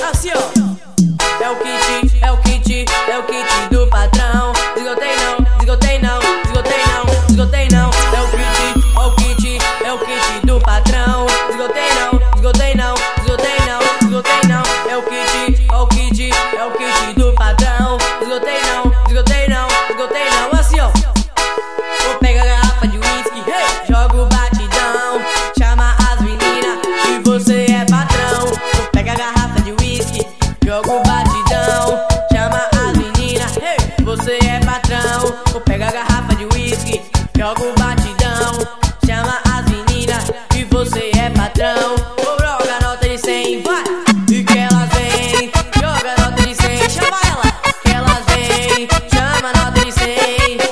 assim ó. É o kit, é o kit, é o kit do patrão. Desgotei não, desgotei não, desgotei não, desgotei não. É o kit, é o kit, é o kit do patrão. Desgotei não, desgotei não, desgotei não, desgotei não. É o kit, é o kit, é o kit do patrão. Desgotei não, desgotei não, desgotei não. Assim ó. Vou pegar a garrafa de whisky, hey! Jogo batidão, chama as meninas e você é patrão. Vou pegar a garrafa de whisky, jogo batidão, chama as meninas, hey! Você é patrão. Vou pegar a garrafa de whisky, jogo batidão, chama as meninas e você é patrão. Vou jogar nota de 100, vai! E que elas vem, joga nota de 100, chama ela, que elas vem, chama nota de 100.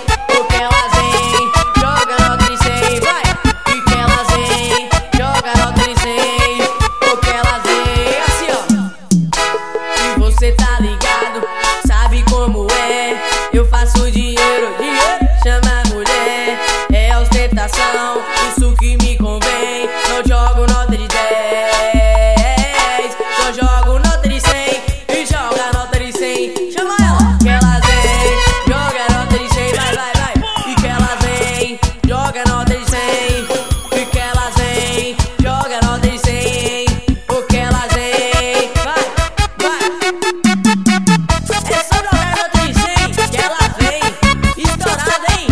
Você tá ligado, sabe como é. Eu faço dinheiro, dinheiro, chama a mulher. É ostentação, isso que me convém. Não jogo nota de 10, só jogo nota de 100. E joga nota de 100, chama ela, que ela vem. Joga nota de 100, vai, vai, vai. E que ela vem, joga nota de 100. E que ela vem, joga nota de 100. O que ela vem, vai, vai. É só jogar nota de 100 que ela vem estourada, hein?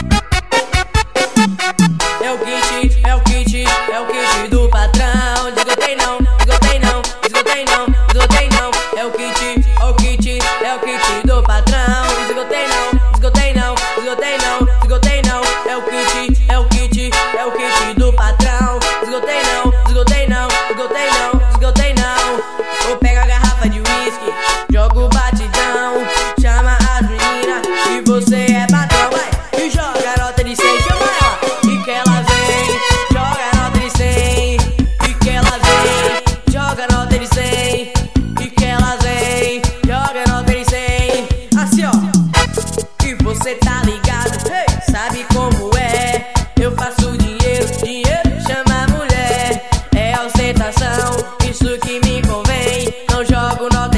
É o kit, é o kit, é o kit do patrão. Desgotei não, desgotei não, desgotei não, desgotei não. É o kit, é o kit, é o kit do patrão. Desgotei não, desgotei não, desgotei não, desgotei não. É o kit, é o kit, é o kit do patrão. Desgotei não, desgotei não, desgotei não, desgotei não. Vou pegar a garrafa de whisky, jogo batidão, chama as meninas e você é patrão, vai. E joga nota de 100, chama ela, e que ela vem, joga nota de 100. E que ela vem, joga nota de 100. E que ela vem, joga nota de 100. Assim ó. E você tá ligado, hey! Sabe como é. Eu faço dinheiro, dinheiro, chama a mulher. É ostentação, isso que me convém. Não jogo nota